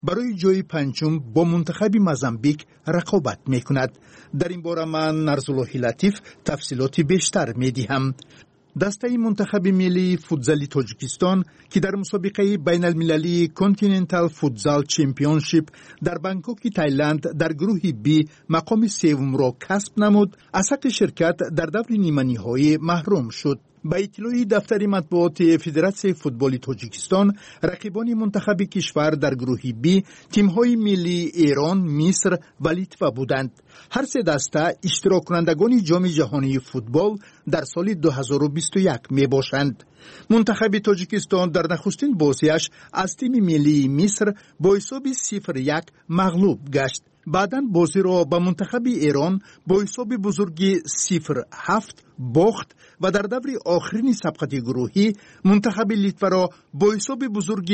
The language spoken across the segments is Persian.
برای جای پنجم با منتخب موزامبیک رقابت میکند. در این باره من نرزالله لطیف تفصیلات بیشتر میدهم. دسته منتخب ملی فوتزالی تاجیکستان که در مسابقه بین المللی کانتیننتال فوتزال چمپیونشیپ در بانکوک تایلند در گروه بی مقام سوم را کسب نمود، از حق شرکت در دور نیمه نهایی محروم شد. با اطلاع دفتر مطبوعات فدراسیون فوتبال تاجیکستان، رقیبان منتخب کشور در گروه بی تیم‌های ملی ایران، مصر و لیتوا بودند. هر سه دسته اشتراک کنندگان جام جهانی فوتبال در سال 2021 می باشند. منتخب تاجیکستان در نخستین بازیش از تیم ملی مصر با حساب 0-1 مغلوب گشت. بعداً بازی را با منتخب ایران با حساب بزرگی 0-7 باخت و در دور آخرین سبقت گروهی منتخب لیتوا را با حساب بزرگی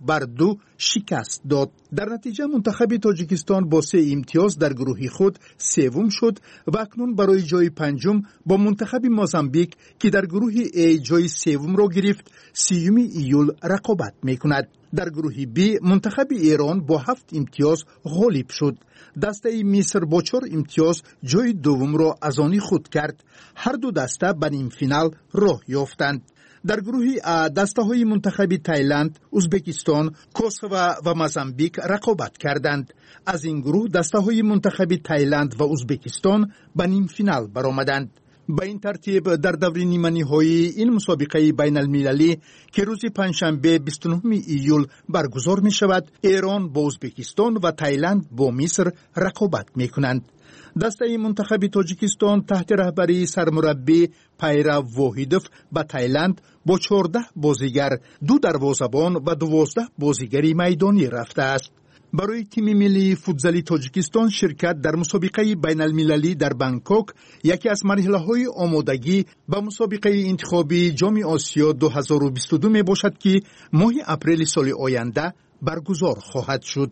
9-2 شکست داد. در نتیجه منتخب تاجیکستان با 3 امتیاز در گروه خود سوم شد و اکنون برای جای پنجم با منتخب موزامبیک که در گروه A جای سوم را گرفت 30 ایول رقابت میکند. در گروه B منتخب ایران با 7 امتیاز غالب شد. دسته مصر با 4 امتیاز جای دوم را از آن خود کرد. هر دو دسته به نیم فینال راه یافتند. در گروه A دسته های منتخب تایلند، ازبکستان، کوسوو و موزامبیک رقابت کردند. از این گروه دسته های منتخب تایلند و ازبکستان به نیم فینال برآمدند. با این ترتیب در دور نیمه نهایی این مسابقه بین المللی که روز پنجشنبه 29 ایول برگزار می شود، ایران با ازبکستان و تایلند با مصر رقابت می کنند. دسته منتخب تاجیکستان تحت رهبری سرمربی پیرو واحدوف به تایلند با 14 بازیگر، 2 دروازه‌بان و 12 بازیگر میدانی رفته است. برای تیم ملی فوتزالی تاجیکستان شرکت در مسابقه بین المللی در بانکوک یکی از مرحله‌های آمادگی به مسابقه انتخابی جام آسیا 2022 می باشد که ماه اپریل سال آینده برگزار خواهد شد.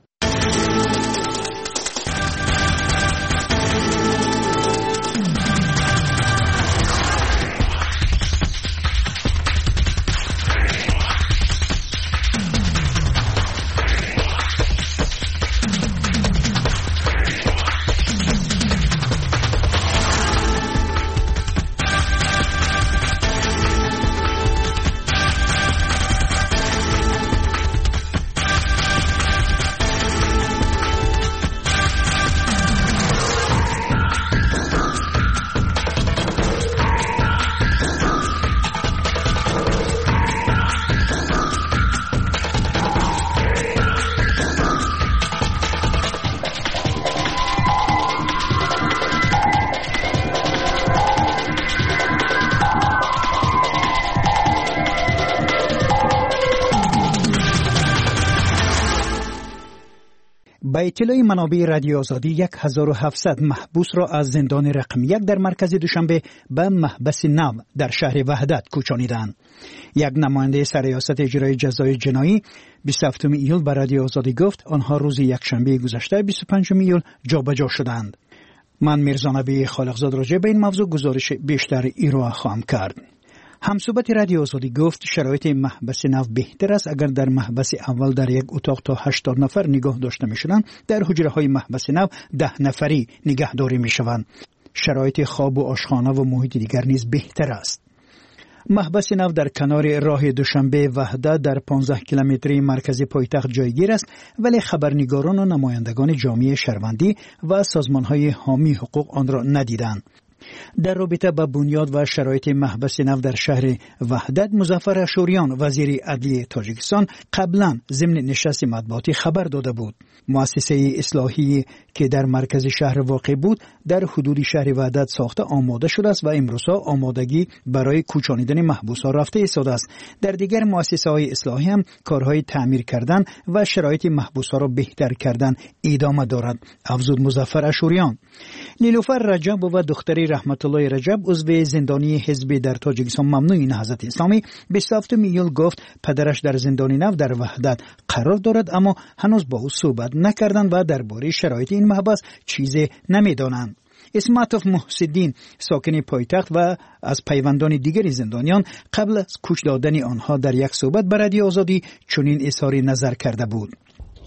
با اطلاع منابع رادیو آزادی 1700 محبوس را از زندان رقم 1 در مرکز دوشنبه به محبس نو در شهر وحدت کوچانیدند. یک نماینده سرریاست اجرای جزای جنایی 27 ایول به رادیو آزادی گفت آنها روز یکشنبه گذشته 25 ایول جابجا شدند. من میرزا نبی خالقزاد راجع به این موضوع گزارش بیشتر ارائه خواهم کرد. همصحبت رادیو آزادی گفت شرایط محبس نو بهتر است اگر در محبس اول در یک اتاق تا 80 نفر نگاه داشته می شدند، در حجره های محبس نو 10 نفری نگهداری می شوند. شرایط خواب و آشخانه و محیط دیگر نیز بهتر است. محبس نو در کنار راه دوشنبه وحدت در 15 کیلومتری مرکز پایتخت جایگیر است، ولی خبرنگاران و نمایندگان جامعه شهروندی و سازمان‌های حامی حقوق آن را ندیدند. در رابطه با بنیاد و شرایط محبس نو در شهر وحدت، مظفر اشوریان وزیر عدلیه تاجیکستان قبلا ضمن نشست مطبوعاتی خبر داده بود. مؤسسه اصلاحی که در مرکز شهر واقع بود در حدود شهر وحدت ساخته آماده شده است و امروزها آمادگی برای کوچانیدن محبوسان رفته ایستاده است. در دیگر مؤسسه‌های اصلاحی هم کارهای تعمیر کردن و شرایط محبوسان را بهتر کردن ادامه دارد، افزود مظفر اشوریان. نیلوفر رجب و دختری رحمت الله رجب عضو زندانی حزب در تاجیکستان ممنوع نهضت اسلامی 27 ایول گفت پدرش در زندان نو در وحدت قرار دارد، اما هنوز با او صحبت نکردند و درباره شرایط این محبس چیزی نمیدانند. اسماتوف محسدین ساکن پایتخت و از پیوندان دیگر زندانیان قبل از کوچ دادن آنها در یک صحبت به رادیو آزادی چنین اظهار نظر کرده بود.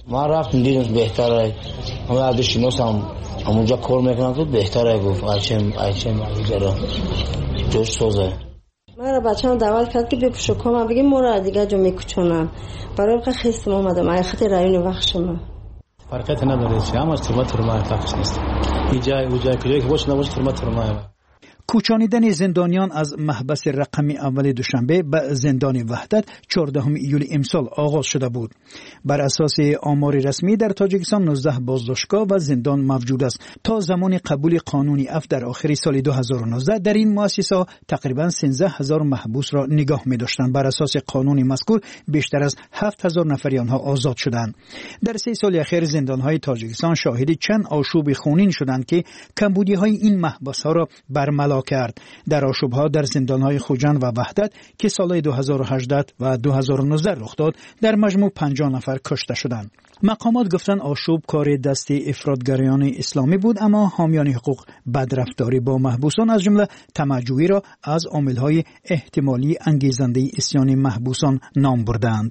ما رفتیم دیدیم بهتره. همه عبدالشناس هم همونجا کار میکنم که بهتره گفت ایچم رو جوش سازه. من بچه‌ام دعوت کرد که بپوشو کام بگیم مرا دیگه جو میکچونم برای که خستم اومدم ای خاطر رایون وقتشم فرقی نداره چه هم از ترمت فرمای تاخش نیست اینجا کجایی که باشه نباشه ترمت فرمای. کوچانیدن زندانیان از محبس رقمی اول دوشنبه به زندان وحدت 14 ایول امسال آغاز شده بود. بر اساس آمار رسمی در تاجیکستان 19 بازداشتگاه و زندان موجود است. تا زمان قبول قانون عفو در آخر سال 2019 در این مؤسسه تقریبا 13000 محبوس را نگاه می داشتند. بر اساس قانون مذکور بیشتر از 7000 نفری آنها آزاد شدند. در 3 سال اخیر زندانهای تاجیکستان شاهد چند آشوب خونین شدند که کمبودی‌های این محبس‌ها را برملا کرد. در آشوب‌ها در زندان‌های خوجند و وحدت که سال‌های 2018 و 2019 رخ داد در مجموع 50 نفر کشته شدند. مقامات گفتند آشوب کار دست افراطگرایان اسلامی بود، اما حامیان حقوق بدرفتاری با محبوسان از جمله طمع‌جویی را از عامل‌های احتمالی انگیزنده عصیان محبوسان نام بردند.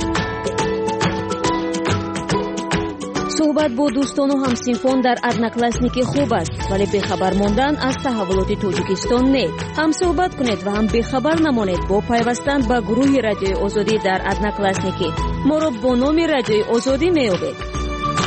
صحبت با دوستان و همسینفان در одноклассники خوب است، ولی بخبر ماندن از تحولات تاجیکستان نه. هم صحبت کنید و هم بخبر نمانید با پیوستن به گروه رادیوی آزادی در одноклассники. ما را با نام رادیوی آزادی میابید.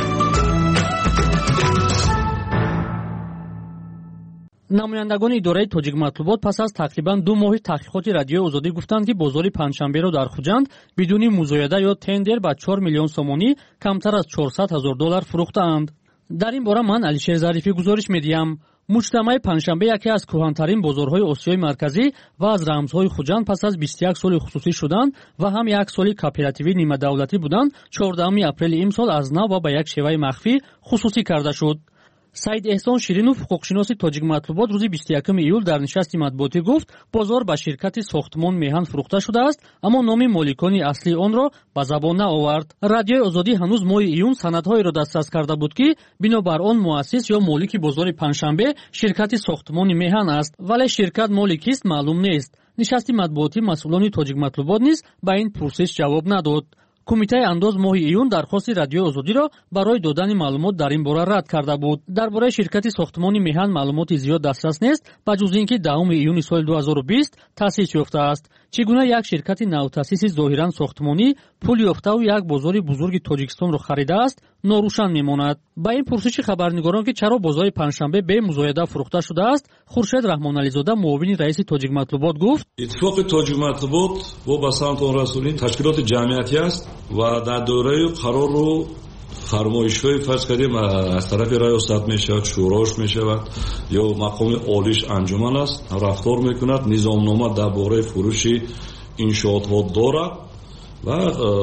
намояндагони идораи тоҷик матлубот пас аз тақрибан 2 моҳи таҳқиқоти радиои озодӣ гуфтанд ки бозори панҷшанберо дар хуҷанд бидуни музояда ё тендер ба 4 миллион сомонӣ камтар аз $400,000 фурӯхтаанд. дар ин бора ман алишер зарифӣ гузориш медиҳам. муҷтамаи панҷшанбе яке аз кӯҳантарин бозорҳои осиёи марказӣ ва аз рамзҳои хуҷанд пас аз 21 соли хусусӣ шудан ва ҳам як соли кооперативӣ нимадавлатӣ буданд 14 апрели имсол аз нав ва ба як шеваи махфӣ хусусӣ карда шуд. Саид Эҳсон Ширинов, ҳуқуқшиноси тоҷик матлубот, рӯзи 21 июл дар нишасти матбуотӣ гуфт бозор ба ширкати сохтмон меҳан фурӯхта шудааст, аммо номи моликони аслии онро ба забон наовард. Радиои озодӣ ҳанӯз моҳи июн санадҳоеро дастрас карда буд ки бинобар он муассис ё молики бозори панҷшанбе ширкати сохтмони меҳан аст, вале ширкат моли кист маълум нест. нишасти матбуотӣ масъулони тоҷик матлубот низ ба ин пурсиш ҷавоб надод. кумитаи андоз моҳи июн дархости радиои озодиро барои додани маълумот дар ин бора рад карда буд. дар бораи ширкати сохтмони меҳан маълумоти зиёд дастрас нест, ба ҷуз ин ки 10 июни соли 2020 таъсис ёфтааст. чӣ гуна як ширкати навтаъсиси зоҳиран сохтмонӣ пул ёфтаву як бозори бузурги тоҷикистонро харидааст, норӯшан мемонад. ба ин пурсиши хабарнигорон ки чаро бозори панҷшанбе бе музояда фурӯхта шудааст, хуршед раҳмонализода муовини раиси тоҷик матлубот гуфт: иттифоқи тоҷик матлубот бо ба самтон расулӣ ташкилоти ҷамъиятӣ аст ва дар дораи қарору фармоишҳои фарз кардем аз тарафи раёсат мешавад, шӯрош мешавад ё мақоми олиш анҷуман аст, рафтор мекунад, низомнома дар бораи фурӯши иншоотҳо дорад ва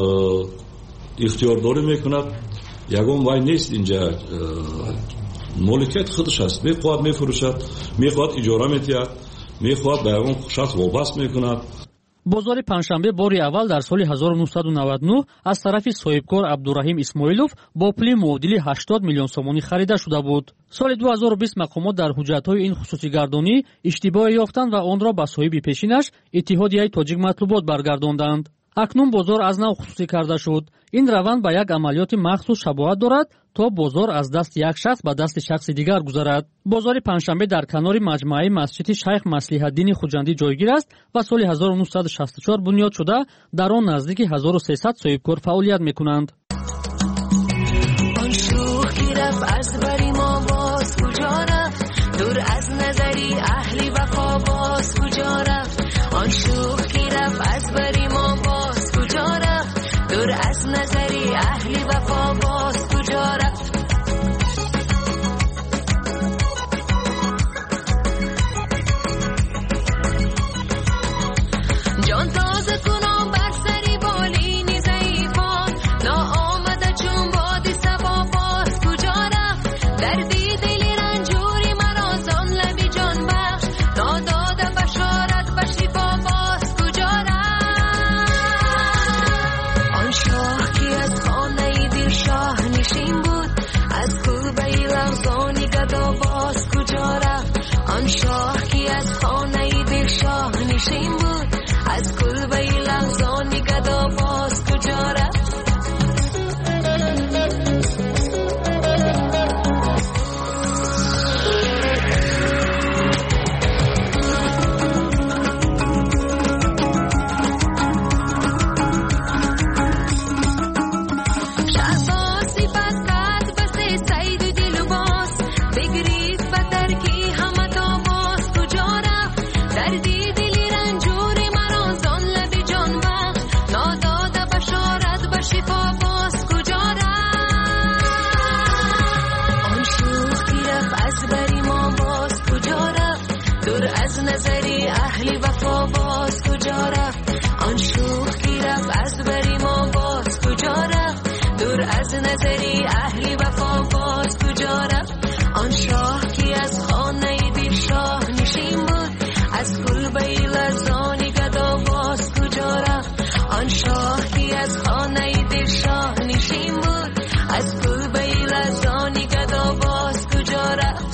ихтиёрдорӣ мекунад. ягон вай нест инҷа моликияти худаш аст, мехоҳад мефурӯшад, мехоҳад иҷора метиҳад, мехоҳад ба ягон шахс вобаст мекунад. бозори панҷшанбе бори аввал дар соли 1999 аз тарафи соҳибкор Абдураҳим Исмоилов бо пули муодили 80 миллион сомонӣ харида шуда буд. соли 2020 мақомот дар ҳуҷҷатҳои ин хусусигардонӣ иштибоҳе ёфтанд ва онро ба соҳиби пешинаш Иттиҳодияи тоҷик матлубот баргардонданд. акнун бозор аз нав хусусӣ карда шуд. ин раванд ба як амалиёти махсус шабоҳат дорад, то бозор аз дасти як шахс ба дасти шахси дигар гузарад. бозори панҷшанбе дар канори маҷмӯаи масҷиди шайх маслиҳатдини хуҷандӣ ҷойгир аст ва соли 1964 бунёд шуда дар он наздики 1300 соҳибкор фаъолият мекунанд. ای اهل وفا باز کجا رفت آن شاه که از خانه دل شاه نشین بود از کلبه لرزانی گدا باز کجا رفت آن شاه که از خانه دل شاه نشین بود از کلبه لرزانی گدا باز کجا رفت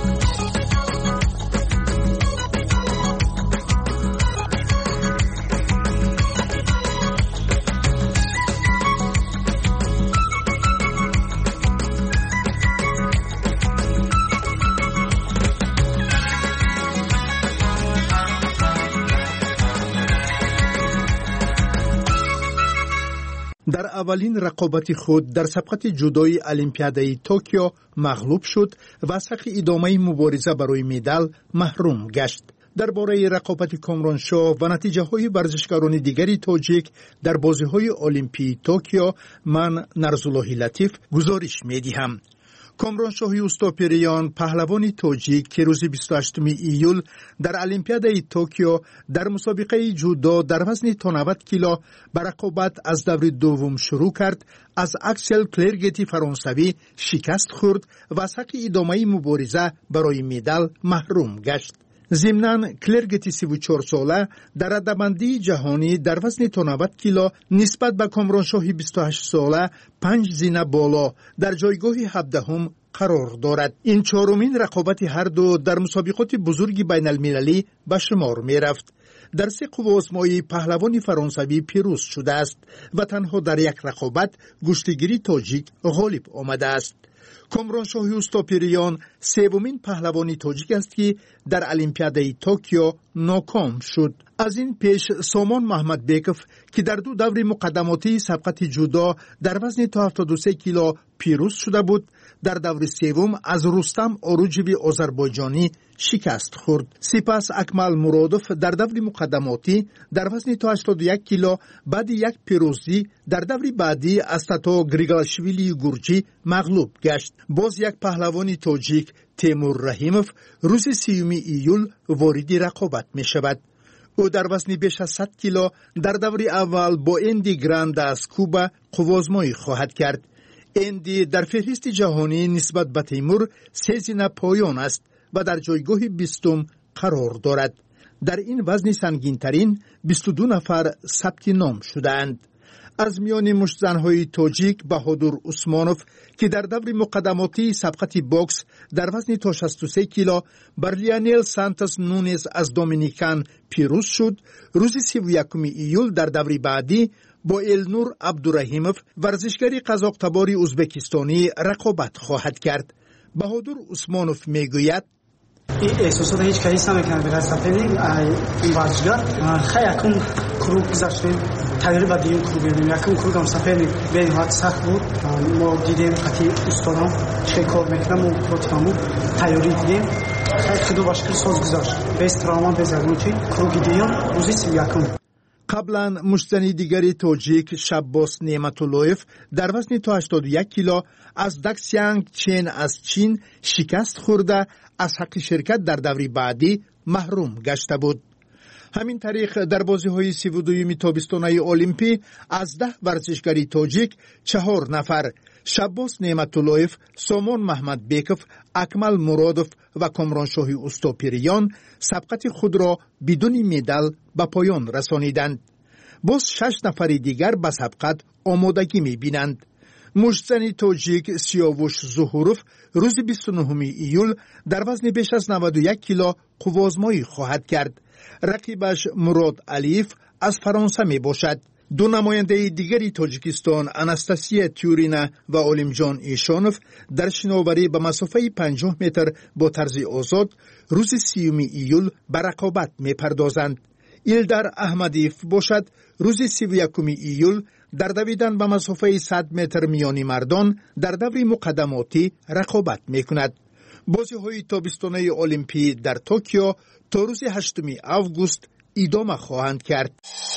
در اولین رقابت خود در سبقت جودوی المپیادای توکیو مغلوب شد و از حق ادامه مبارزه برای مدال محروم گشت. درباره رقابت کامرانشاه و نتیجه های ورزشکاران دیگری تاجیک در بازی های المپیای توکیو من نرزالله لطیف گزارش می دهم. کامرانشاه اوستاپریان پهلوان تاجیک که روز 28 ایول در المپیادای توکیو در مسابقه جودو در وزن تا 90 کیلو به رقابت از دور دوم شروع کرد از اکسل کلرگتی فرانسوی شکست خورد و از حق ادامه مبارزه برای مدال محروم گشت. ضمناً کلرگتی 34 ساله در رده‌بندی جهانی در وزن تا 90 کیلو نسبت به کامرانشاه 28 ساله 5 زینه بالا در جایگاه 17 قرار دارد. این چهارمین رقابت هر دو در مسابقات بزرگ بین المللی به شمار می رفت. در 3 قوه‌آزمایی پهلوان فرانسوی پیروز شده است و تنها در یک رقابت گشتگیری تاجیک غالب آمده است. کامرانشاه اوستاپریان سومین پهلوانی تاجیک است که در المپیادای توکیو ناکام شد. از این پیش سامان محمدبکov که در 2 دور مقدماتی سبقت جودو در وزن تا 73 کیلو پیروز شده بود در دور سوم از رستم اوروجوی آذربایجانی شکست خورد. سپس اکمل مرادوف در دور مقدماتی در وزن تا 81 کیلو بعد یک پیروزی در دور بعدی از تاتو گریگلاشویلی گورجی مغلوب گشت. باز یک پهلوانی تاجیک تیمور رحیموف روز 30 ایول وارد رقابت می شود. او در وزن بیش از 100 کیلو در دور اول با اندی گراند از کوبا قوه‌آزمایی خواهد کرد. اندی در فهرست جهانی نسبت به تیمور 3 زینه پایان است و در جایگاه 20 قرار دارد. در این وزن سنگین‌ترین 22 نفر ثبت نام شده‌اند. از میان مشت‌زن‌های تاجیک بهادر عثمانوف که در دور مقدماتی سبقت باکس در وزن تا 63 کیلو بر لیانل سانتوس نونز از دومینیکان پیروز شد. روز 31 ایول در دور بعدی با النور عبدالرحیموف ورزشکاری قزاق‌تبار ازبکستانی رقابت خواهد کرد. بهادر عثمانوف میگوید احساسات هیچ کسی نمیکنه برای سفری این ورزشکار خیلی کم کروب گذاشتیم تغییر بدیم کروب بدیم یکم کروب هم سفری به حد سخت بود ما دیدیم قطعی استادم چه کار میکنم و پروتکامو تیاری دیدیم خیلی خدو باشکل ساز گذاشت به استرامان بزرگون چی کروب دیدیم روزی 31 قبلا مشتزنی دیگری تاجیک شباس نعمت‌اللهیف در وزن تا 81 کیلو از دکسیانگ چین از چین شکست خورده از حق شرکت در دور بعدی محروم گشته بود. همین طریق در بازی‌های 32 تابستانه المپی از 10 ورزشکاری تاجیک 4 نفر شباس نعمت‌اللهیف، سامان محمدبکov، اکمل مرادوف و کامرانشاه اوستاپریان سبقت خود را بدون مدال به پایان رسانیدند. باز 6 نفر دیگر به سبقت آمادگی می‌بینند. مشتزن تاجیک سیاوش ظهوروف روز 29 ایول در وزن بیش از 91 کیلو قوه‌آزمایی خواهد کرد. رقیبش مراد علیف از فرانسه می باشد. 2 نماینده دیگری تاجیکستان اناستاسیا تیورینا و علیمجان ایشانوف در شناوری به مسافه 50 متر با طرز آزاد روز 30 ایول به رقابت می پردازند. ایلدر احمدیف باشد روز 31 ایول در دویدن به مسافه 100 متر میانی مردان در دور مقدماتی رقابت می کند. بازی‌های تابستانه المپی در توکیو تا روز 8 آگوست ادامه خواهند کرد.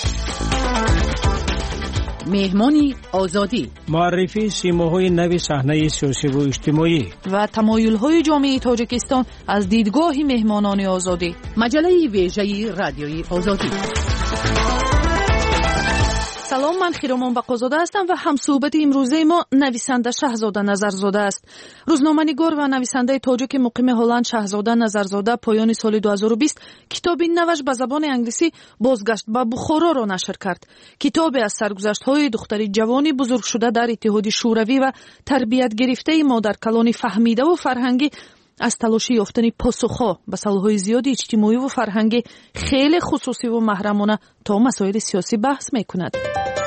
مهمانی آزادی، معرفی سیماهای نو صحنه سیاسی و اجتماعی و تمایل‌های جامعه تاجیکستان از دیدگاه مهمانان آزادی. مجله ویژه رادیوی آزادی. سلام، من خیرامان بقازاده هستم و همصحبت امروزه ما نویسنده شهزاده نظرزاده است. روزنامه‌نگار و نویسنده تاجیک مقیم هلند شهزاده نظرزاده پایان سال 2020 کتابی نوش به زبان انگلیسی بازگشت به بخارا را نشر کرد. کتابی از سرگذشت‌های دختری جوانی بزرگ شده در اتحاد شوروی و تربیت گرفته مادر کلان فهمیده و فرهنگی از تلاش یافتن پاسخ‌ها به سوال‌های زیادی اجتماعی و فرهنگی خیلی خصوصی و محرمانه تا مسائل سیاسی بحث می‌کند.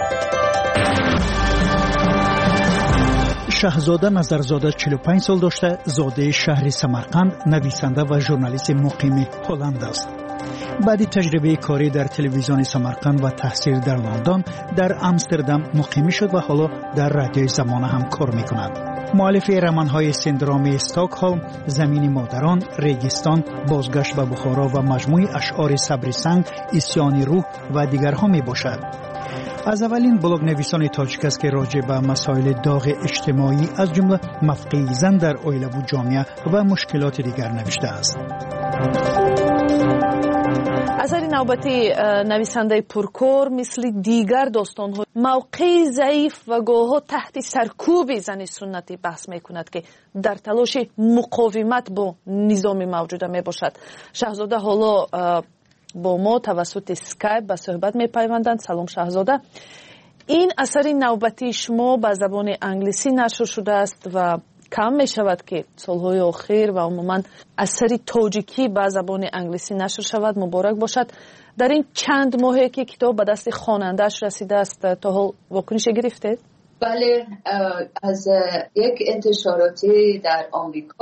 شهزاده نظرزاده 45 سال داشته، زاده شهر سمرقند، نویسنده و ژورنالیست مقیم هلند است. بعد تجربه کاری در تلویزیون سمرقند و تحصیل در لندن، در آمستردام مقیم شد و حالا در رادیوی زمانه هم کار می‌کند. مؤلف رمان‌های سندروم استکهلم، زمین مادران، ریگستان، بازگشت به بخارا و مجموعه اشعار صبر سنگ، اسیان روح و دیگرها میباشد. از اولین بلاگ نویسان تاجیک است که راجع به مسائل داغ اجتماعی از جمله موقع زن در عائله و جامعه و مشکلات دیگر نوشته است. اثر نوبتی نویسنده پرکار مثل دیگر داستان‌ها موقع ضعیف و گاه‌ها تحت سرکوب زن سنتی بحث می‌کند که در تلاش مقاومت با نظام موجوده میباشد. شهزاده حالا با ما توسط اسکایپ به صحبت میپیوندند. سلام شهزاده. این اثر نوبتی شما به زبان انگلیسی نشر شده است و کم می شود که سالهای آخر و عموما اثر تاجیکی به زبان انگلیسی نشر شود. مبارک باشد. در این چند ماهی که کتاب به دست خواننده‌اش رسیده است تا حال واکنش گرفته؟ بله، از یک انتشاراتی در آمریکا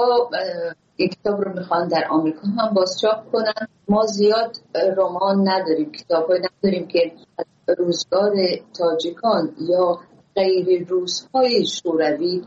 یک کتاب رو میخوان در آمریکا هم بازچاپ کنن. ما زیاد رمان نداریم، کتاب‌های نداریم که از روزگار تاجیکان یا غیر روس‌های شوروی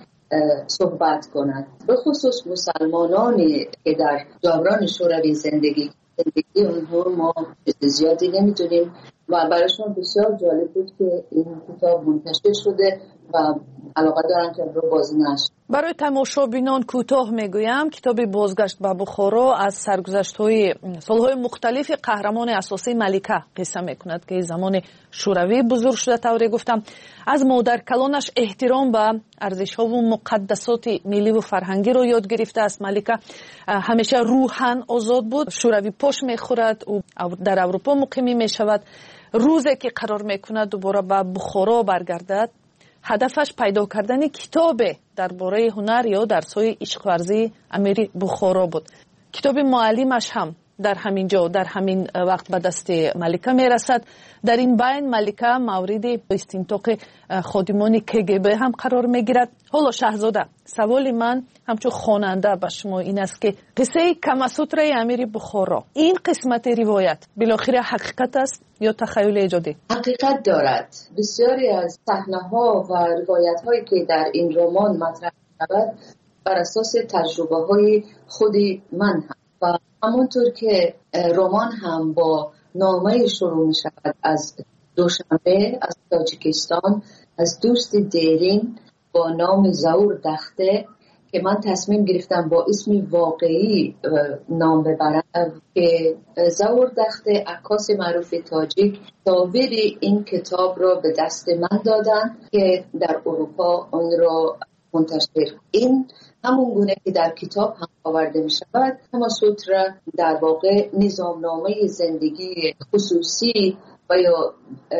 صحبت کنند. به خصوص مسلمانانی که در دوران شوروی زندگی اونها ما زیادی نمیدونیم و برایشون بسیار جالب بود که این کتاب منتشر شده و علاقه دارن که رو بازی نشر. برای تماشابینان کوتاه میگویم کتاب بازگشت به بخارا از سرگذشت‌های سالهای مختلف قهرمان اساسی ملکه قصه میکند که زمان شوروی بزرگ شده. طوری گفتم از مادر کلانش احترام به ارزش‌ها و مقدسات ملی و فرهنگی رو یاد گرفته است. ملکه همیشه روحاً آزاد بود. شوروی پاش میخورد و در اروپا مقیم میشود. روزی که قرار میکند دوباره به بخارا برگردد، هدفش پیدا کردن کتاب درباره هنر یا درس‌های عشق ورزی امیر بخارا بود. کتاب معلمش هم در همین جا در همین وقت به دست ملکه میرسد. در این بین ملکه مورد استنطاق خادمان کگب هم قرار میگیرد. حالا شهزاده، سوال من همچون خواننده به شما این است که قصه کماسوتر امیر بخارا، این قسمت روایت بالاخره حقیقت است یا تخیل ایجادی؟ حقیقت دارد. بسیاری از صحنه‌ها و روایت‌هایی که در این رمان مطرح شود بر اساس تجربه‌های خود من هم و همونطور که رمان هم با نامه شروع می شود از دوشنبه از تاجیکستان، از دوست دیرین با نام زور دخته که من تصمیم گرفتم با اسم واقعی نام ببرم که زور دخته عکاس معروف تاجیک تصاویر این کتاب را به دست من دادن که در اروپا آن را منتشر. این همون گونه که در کتاب هم آورده می شود. کماسوترا در واقع نظامنامه زندگی خصوصی و یا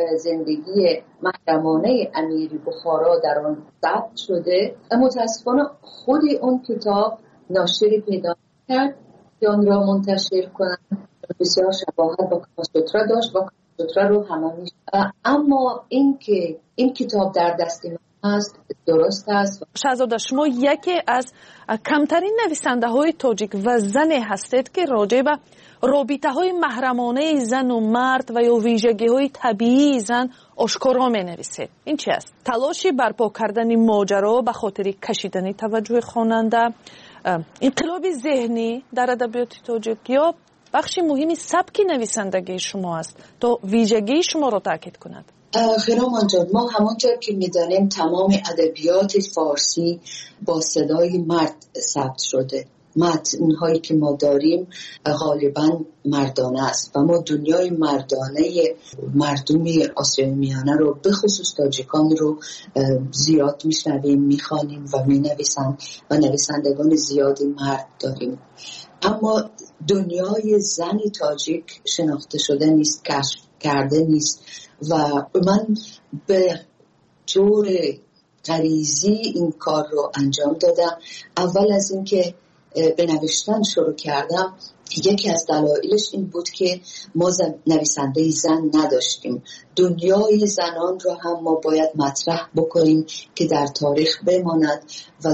زندگی محرمانه امیر بخارا در آن ثبت شده. متاسفانه خود اون کتاب ناشری پیدا کرد که آن را منتشر کنند. بسیار شباهت با کماسوترا داشت و کماسوترا رو همه می شود. اما این کتاب در دست من است، درست است. شهزاده، شما یکی از کمترین نویسنده های تاجیک و زن هستید که راجع به رابطه های محرمانه زن و مرد و یا ویژگی های طبیعی زن آشکارا می نویسید. این چی است؟ تلاشی برپا کردن ماجرا به خاطر کشیدن توجه خواننده، انقلاب ذهنی در ادبیات تاجیک یا بخشی مهمی سبک نویسندگی شما است تا ویژگی شما را تاکید کند؟ خیرامان جان، ما همونطور که میدانیم تمام ادبیات فارسی با صدای مرد ثبت شده. متن‌هایی که ما داریم غالباً مردانه است و ما دنیای مردانه مردم آسیای میانه رو به خصوص تاجیکان رو زیاد میشنویم، میخوانیم و مینویسن و نویسندگان زیادی مرد داریم. اما دنیای زن تاجیک شناخته شده نیست، کشف کرده نیست و من به طور غریزی این کار رو انجام دادم. اول از اینکه به نوشتن شروع کردم، یکی از دلایلش این بود که ما نویسنده زن نداشتیم. دنیای زنان رو هم ما باید مطرح بکنیم که در تاریخ بماند و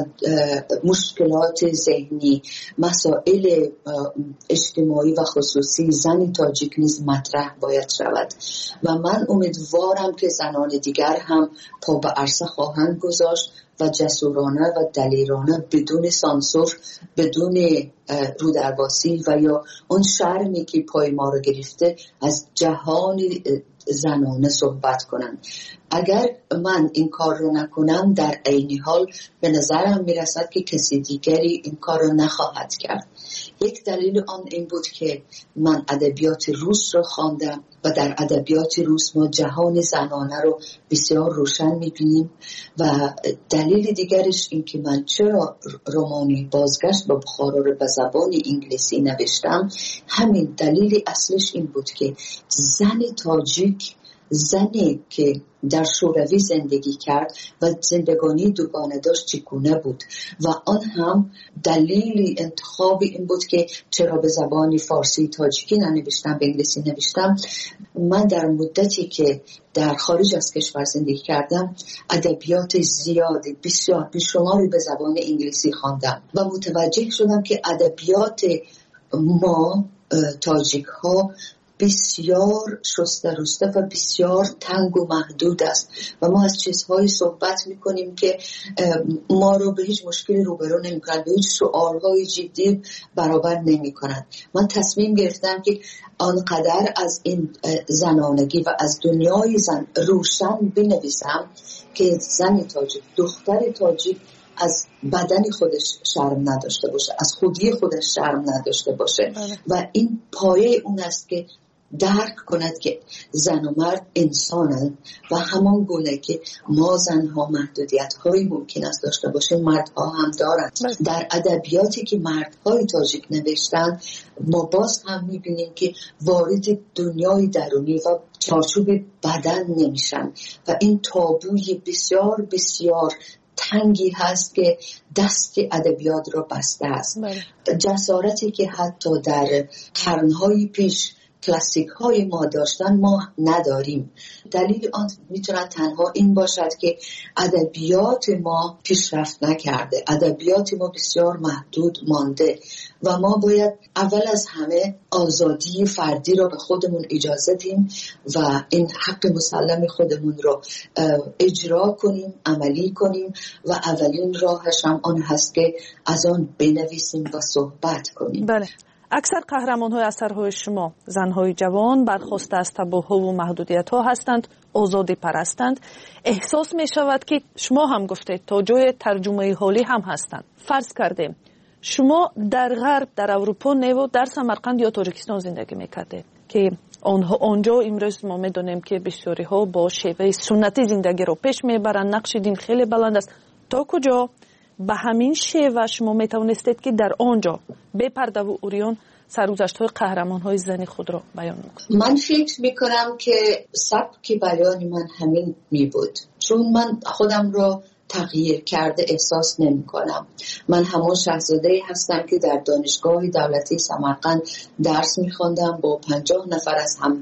مشکلات ذهنی، مسائل اجتماعی و خصوصی زن تاجیک نیز مطرح باید شود و من امیدوارم که زنان دیگر هم پا به عرصه خواهند گذاشت و جسورانه و دلیرانه بدون سانسور، بدون رودرباسی و یا اون شرمی که پای ما رو گرفته از جهان زنانه صحبت کنند. اگر من این کار رو نکنم در عین حال به نظرم میرسد که کسی دیگری این کار رو نخواهد کرد. یک دلیل آن این بود که من ادبیات روس رو خواندم و در ادبیات روس ما جهان زنانه رو بسیار روشن میبینیم و دلیل دیگرش این که من چرا رمانی بازگشت به بخارا رو به زبان انگلیسی نوشتم، همین دلیل اصلش این بود که زن تاجیک، زنی که در شوروی زندگی کرد و زندگانی دوگانه داشت چگونه بود و آن هم دلیل انتخاب این بود که چرا به زبان فارسی تاجیکی ننوشتم، به انگلیسی نوشتم. من در مدتی که در خارج از کشور زندگی کردم ادبیات زیادی بسیار بیشماری به زبان انگلیسی خواندم و متوجه شدم که ادبیات ما تاجیک ها بسیار شسته رسته و بسیار تنگ و محدود است و ما از چیزهایی صحبت میکنیم که ما رو به هیچ مشکلی روبرو نمیکنند، به هیچ سؤالهای جدی برابر نمیکنند. من تصمیم گرفتم که آنقدر از این زنانگی و از دنیای زن روشن بنویسم که زن تاجیک، دختر تاجیک از بدن خودش شرم نداشته باشه، از خودی خودش شرم نداشته باشه و این پایه اون است که درک کند که زن و مرد انسانند و همان گونه که ما زنها محدودیت هایی ممکن است داشته باشه مردها هم دارند. در ادبیاتی که مردهای تاجیک نوشتن ما باز هم میبینیم که وارد دنیای درونی و چارچوب بدن نمیشن و این تابوی بسیار بسیار تنگی هست که دست ادبیات را بسته است. جسارتی که حتی در قرنهای پیش کلاسیک های ما داشتن ما نداریم. دلیل آن میتونه تنها این باشد که ادبیات ما پیشرفت نکرده، ادبیات ما بسیار محدود مانده و ما باید اول از همه آزادی فردی را به خودمون اجازه دیم و این حق مسلم خودمون رو اجرا کنیم، عملی کنیم و اولین راهش هم آن هست که از آن بنویسیم و صحبت کنیم. بله. اکثر قهرمان‌های اثرهای شما زن‌های جوان برخواسته از تابوها و محدودیت‌ها هستند، آزادی پرستند. احساس می‌شود که شما هم گفتید تا جای ترجمه حالی هم هستند. فرض کردیم شما در غرب، در اروپا و در سمرقند یا تاجیکستان زندگی می‌کردید که آنجا امروز ما می‌دونیم که بسیاری‌ها با شیوه سنتی زندگی رو پیش می‌برند. نقش دین خیلی بلند است. تا کجا به همین شیوه شما میتوانستید که در آنجا به پرده و اوریان سرگذشت‌های قهرمان‌های زنی خود را بیان کنید؟ من فکر میکنم که سبک بیان من همین می بود، چون من خودم را تغییر کرده احساس نمی کنم. من همون شاهزاده هستم که در دانشگاه دولتی سمرقند درس می خوندم با 50 نفر از هم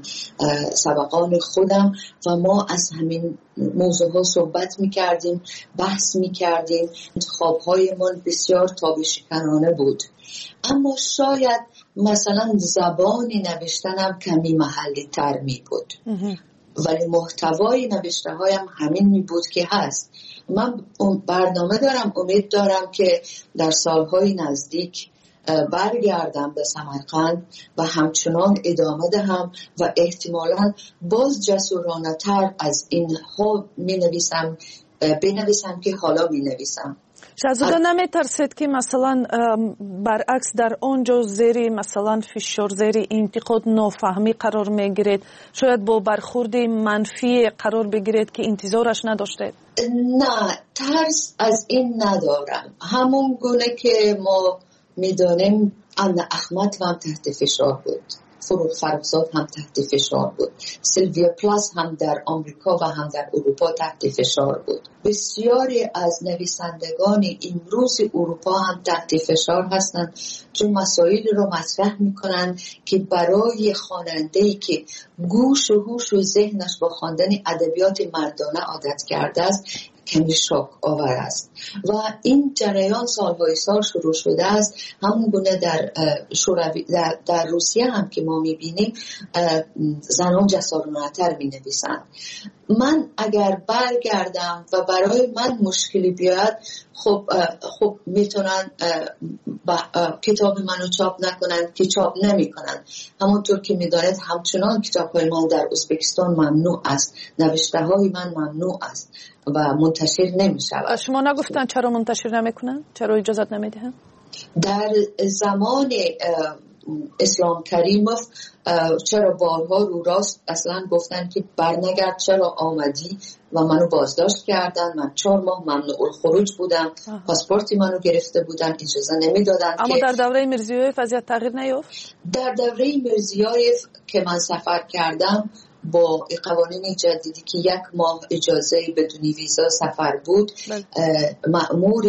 سبقان خودم و ما از همین موضوع ها صحبت می کردیم، بحث می کردیم. انتخاب‌های من بسیار تابشکنانه بود، اما شاید مثلا زبان نوشتنم کمی محلی تر می بود ولی محتوای نوشته هایم همین می بود که هست. من برنامه دارم، امید دارم که در سالهای نزدیک برگردم به سمرقند و همچنان ادامه دهم و احتمالاً باز جسورانه تر از این ها بنویسم که حالا می نویسم. شهزاده نمیترسید که مثلا برعکس در آنجا زیر مثلا فشار، زیر انتقاد، نافهمی قرار میگیرید، شاید با برخورد منفی قرار بگیرید که انتظارش نداشتید؟ نه، ترس از این ندارم. همون گونه که ما میدانیم امن احمد هم تحت فشار بود، فروغ فرخزاد هم تحت فشار بود، سیلویا پلاس هم در آمریکا و هم در اروپا تحت فشار بود. بسیاری از نویسندگان امروز اروپا هم تحت فشار هستند چون مسائل رو مطرح میکنن که برای خواننده‌ای که گوش و هوش و ذهنش با خواندن ادبیات مردانه عادت کرده است کمی شوک آور است و این جریان سالهای سال شروع شده است. همون گونه در روسیه هم که ما میبینیم زنان جسارانه‌تر مینویسند. من اگر برگردم و برای من مشکلی بیاد، خب میتونن کتاب منو چاپ نکنن که چاپ نمیکنن. همونطور که میدانید همچنان کتاب‌های من در ازبکستان ممنوع است، نوشته های من ممنوع است و منتشر نمیشود. شما نگفتن چرا منتشر نمیکنن؟ چرا اجازت نمیدهن؟ در زمان اسلام کریموف چرا بارها رو راست اصلا گفتن که برنگرد، چرا آمدی و منو بازداشت کردن. من 4 ماه ممنوع الخروج بودم، پاسپورتی منو گرفته بودن، اجازه نمیدادن. اما در دوره میرزیویف وضعیت تغییر نیافت؟ در دوره میرزیویف که من سفر کردم با قوانین جدیدی که 1 ماه اجازه بدون ویزا سفر بود، مأمور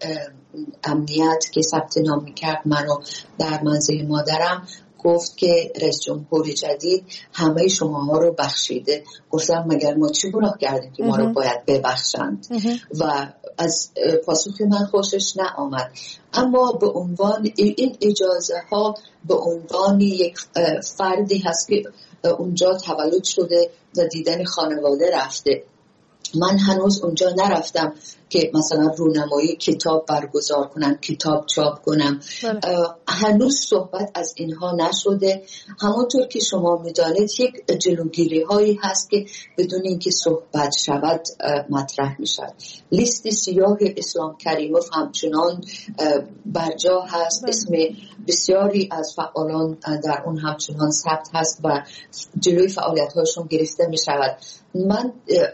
امنیت که ثبت نام میکرد منو در منزل مادرم گفت که رئیس جمهور جدید همه شماها رو بخشیده. گفتم مگر ما چی گناه کردیم که ما رو باید ببخشند؟ و از پاسخ من خوشش نآمد. اما به عنوان این اجازه ها به عنوان یک فردی هست که اونجا تولد شده و دیدن خانواده رفته. من هنوز اونجا نرفتم که مثلا رونمایی کتاب برگزار کنم، کتاب چاپ کنم. هنوز صحبت از اینها نشده. همونطور که شما میدانید یک جلوگیری هایی هست که بدون اینکه صحبت شود مطرح میشد. لیست سیاه اسلام کریموف همچنان برجا هست، اسم بسیاری از فعالان در اون همچنان ثبت هست و جلوی فعالیت هاشون گرفته میشود. من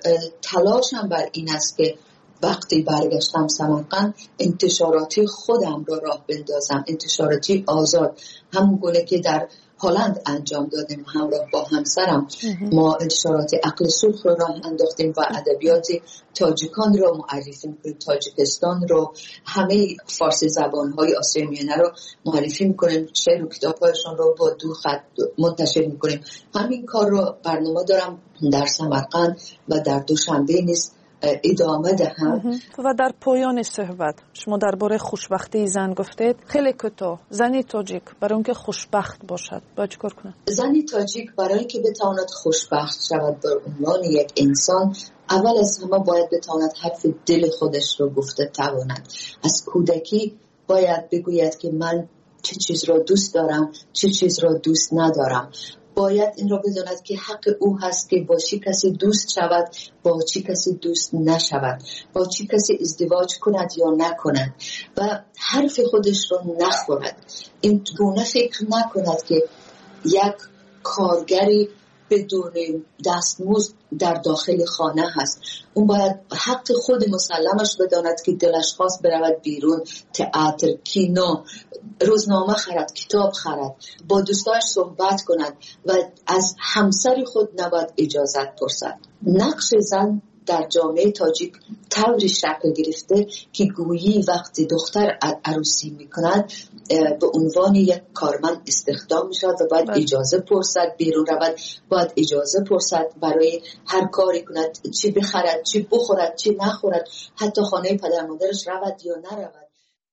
تلاشم بر این است که وقتی برگشتم سمرقند انتشاراتی خودم را راه بندازم، انتشاراتی آزاد، همون گونه که در هلند انجام دادیم همراه با همسرم. ما انتشارات عقل سرخ رو راه انداختیم و ادبیات تاجیکان رو معرفی میکنیم، تاجیکستان رو، همه فارسی زبانهای آسیای میانه رو معرفی میکنیم، شعر و کتابهایشان رو با 2 خط منتشر میکنیم. همین کار رو برنامه دارم در سمرقند و در دوشنبه نیز ادامه دهم. و در پایان صحبت شما درباره خوشبختی زن گفتید. خیلی کوتاه، زنی تاجیک برای اینکه خوشبخت باشد باید چیکار کنه؟ زنی تاجیک برای اینکه بتواند خوشبخت شود به عنوان یک انسان، اول از همه باید بتواند حرف دل خودش رو گفته تواند. از کودکی باید بگوید که من چه چیز را دوست دارم، چه چیز را دوست ندارم. باید این را بداند که حق او هست که با چی کسی دوست شود، با چی کسی دوست نشود، با چی کسی ازدواج کند یا نکند و حرف خودش را نخورد. این گونه فکر نکند که یک کارگری بدون دستمزد در داخل خانه هست. اون باید حق خود مسلمش بداند که دلش خواست برود بیرون، تئاتر، کینو، روزنامه خرد، کتاب خرد، با دوستاش صحبت کند و از همسر خود نباید اجازت پرسد. نقش زن در جامعه تاجیک طوری شکل گرفته که گویی وقتی دختر عروسی میکند به عنوان یک کارمند استخدام میشود و باید اجازه پرسد بیرون رود، باید اجازه پرسد برای هر کاری کند، چی بخرد، چی بخورد، چی نخورد، حتی خانه پدر مادرش رود یا نرود.